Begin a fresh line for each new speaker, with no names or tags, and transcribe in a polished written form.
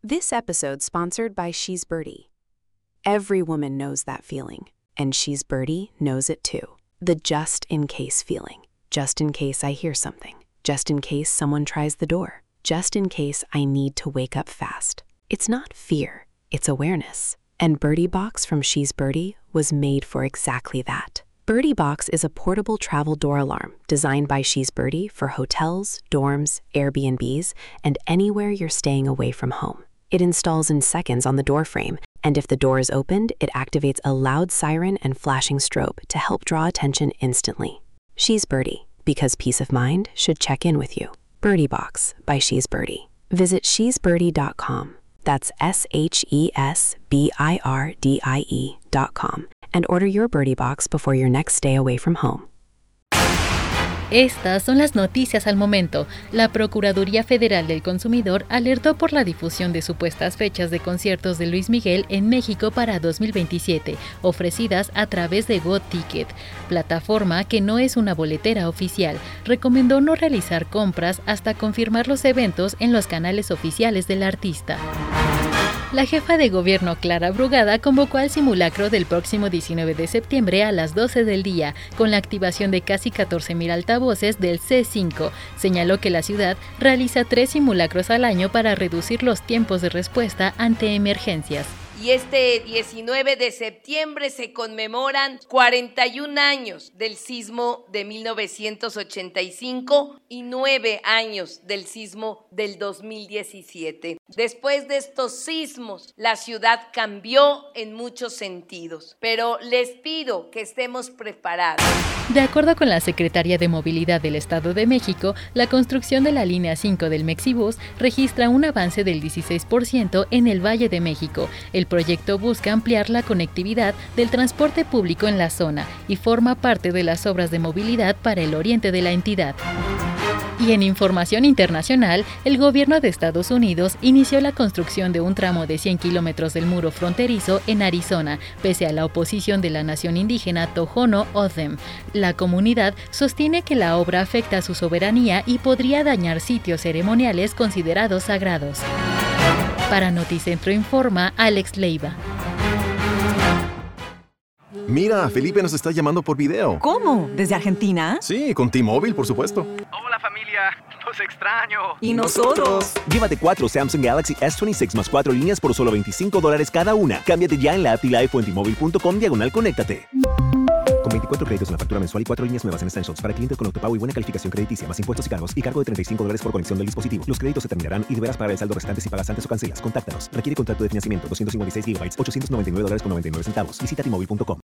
This episode sponsored by She's Birdie. Every woman knows that feeling, and She's Birdie knows it too. The just-in-case feeling. Just in case I hear something. Just in case someone tries the door. Just in case I need to wake up fast. It's not fear, it's awareness. And Birdie Box from She's Birdie was made for exactly that. Birdie Box is a portable travel door alarm designed by She's Birdie for hotels, dorms, Airbnbs, and anywhere you're staying away from home. It installs in seconds on the door frame, and if the door is opened, it activates a loud siren and flashing strobe to help draw attention instantly. She's Birdie, because peace of mind should check in with you. Birdie Box by She's Birdie. Visit shesbirdie.com. That's SHESBIRDIE.com. And order your Birdie Box before your next stay away from home.
Estas son las noticias al momento. La Procuraduría Federal del Consumidor alertó por la difusión de supuestas fechas de conciertos de Luis Miguel en México para 2027, ofrecidas a través de GoTicket, plataforma que no es una boletera oficial. Recomendó no realizar compras hasta confirmar los eventos en los canales oficiales del artista. La jefa de gobierno Clara Brugada convocó al simulacro del próximo 19 de septiembre a las 12 del día, con la activación de casi 14,000 altavoces del C5. Señaló que la ciudad realiza 3 simulacros al año para reducir los tiempos de respuesta ante emergencias.
Y este 19 de septiembre se conmemoran 41 años del sismo de 1985 y 9 años del sismo del 2017. Después de estos sismos, la ciudad cambió en muchos sentidos, pero les pido que estemos preparados.
De acuerdo con la Secretaría de Movilidad del Estado de México, la construcción de la línea 5 del Mexibus registra un avance del 16% en el Valle de México. El proyecto busca ampliar la conectividad del transporte público en la zona y forma parte de las obras de movilidad para el oriente de la entidad. Y en información internacional, el gobierno de Estados Unidos inició la construcción de un tramo de 100 kilómetros del muro fronterizo en Arizona, pese a la oposición de la nación indígena Tohono O'odham. La comunidad sostiene que la obra afecta a su soberanía y podría dañar sitios ceremoniales considerados sagrados. Para Noticentro Informa, Alex Leiva.
Mira, Felipe nos está llamando por video.
¿Cómo? ¿Desde Argentina?
Sí, con T-Mobile, por supuesto.
Hola familia, los extraño.
¿Y nosotros?
Llévate 4 Samsung Galaxy S26 más 4 líneas por solo $25 cada una. Cámbiate ya en la app Live o en T-Mobile.com/conéctate. Con 24 créditos en la factura mensual y 4 líneas nuevas en Essentials para clientes con autopago y buena calificación crediticia, más impuestos y cargos, y cargo de $35 por conexión del dispositivo. Los créditos se terminarán y deberás pagar el saldo restante si pagas antes o cancelas. Contáctanos. Requiere contrato de financiamiento, 256 GB, $899.99. Visita T-Mobile.com.